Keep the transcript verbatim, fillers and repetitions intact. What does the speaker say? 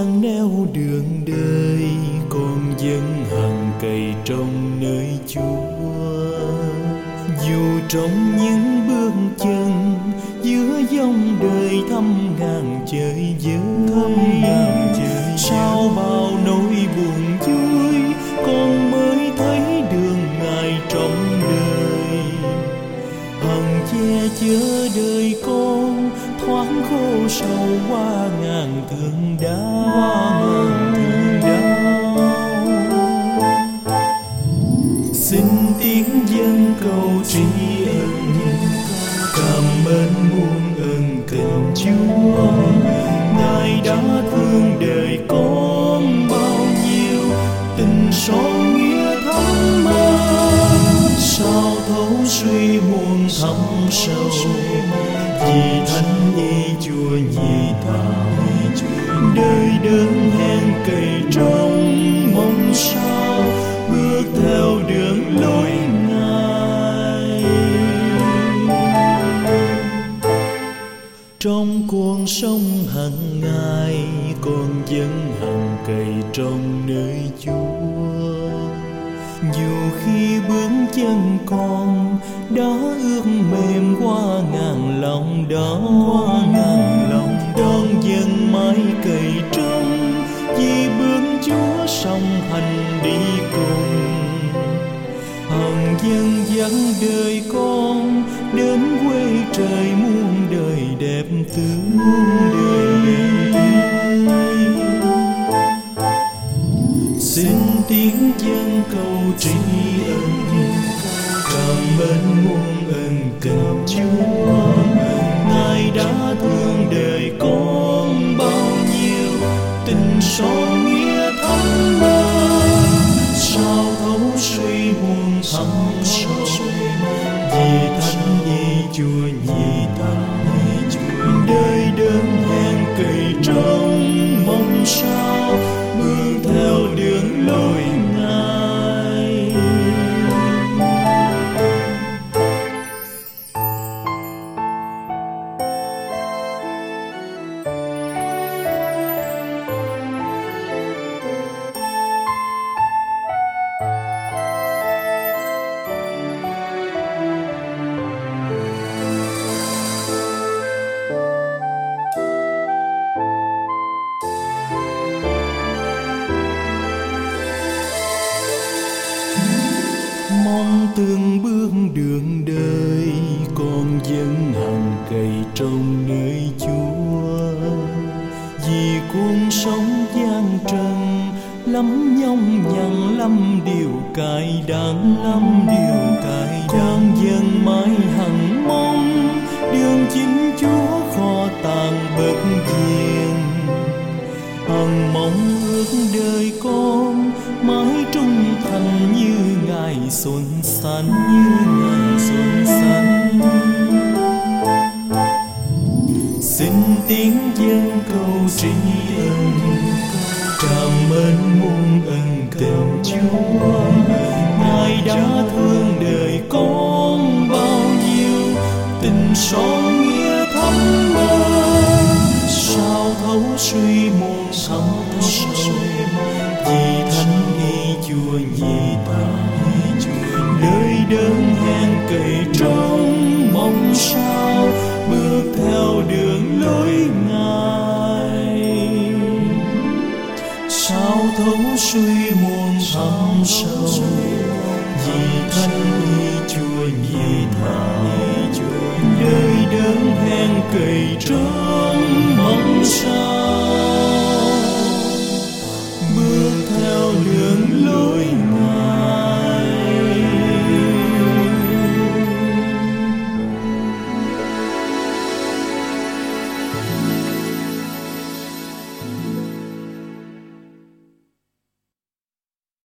quang nẻo đường đời, con vẫn hằng cày trong nơi Chúa. Dù trong những bước chân giữa dòng đời thăm ngàn trời giới, sau bao nỗi buồn vui con mới thấy đường Ngài trong đời. Hằng che chở đời con thoáng khô sầu qua ngàn thương đau. Xin tiếng dân cầu tri ân, cảm ơn muôn ơn cần Chúa. Ngài đã thương đời con bao nhiêu, tình son nghĩa thắm ơn. Sao thấu suy muôn thắm sâu, vì thánh ý Chúa nhị tạo. Đời đơn hèn cày trong mong sao, bước theo đường lối Ngài. Trong cuộc sống hàng ngày con vẫn hằng cày trong nơi Chúa. Dù khi bước chân con đã ướt mềm qua ngàn lòng đó, qua ngàn lòng con vẫn mãi cày trong, vì bước Chúa song hành đi cùng. Hằng dân dắt đời con đến quê trời muôn đời đẹp tươi. Xin tiếng dân cầu tri ân, cảm ơn muôn ơn cần Chúa. Ngài đã thương đời con bao nhiêu, tình son nghĩa thắm ơn. Sao thấu suy muôn thắm sâu, vì thánh ý Chúa nhị tạo. Đời đơn hèn cày trong mong sao, bước theo đường lối Ngài. Mong từng bước đường đời con vẫn hằng cày trong nơi Chúa. Vì cuộc sống gian trần lắm nhong nhằn, lắm điều cay đắng, lắm điều cay đắng. Dân mãi hằng mong đường chính Chúa kho tàng bất diên. Hằng mong ước đời con mãi trung thành như ngày xuân xanh, như ngày xuân xanh. Xin tiếng dân cầu tri ân, cảm ơn muôn ơn cần Chúa. Ngài đã thương đời con bao nhiêu, tình son nghĩa thắm ơn. Sao thấu suy muôn thắm sâu, vì thánh ý Chúa nhị tạo. Đời đơn hèn cày trong mong sao, bước theo đường lối Ngài. Sao thấu suy muôn thắm sâu, vì thánh ý Chúa nhị tạo. Đời đơn hèn cày trong mong sao,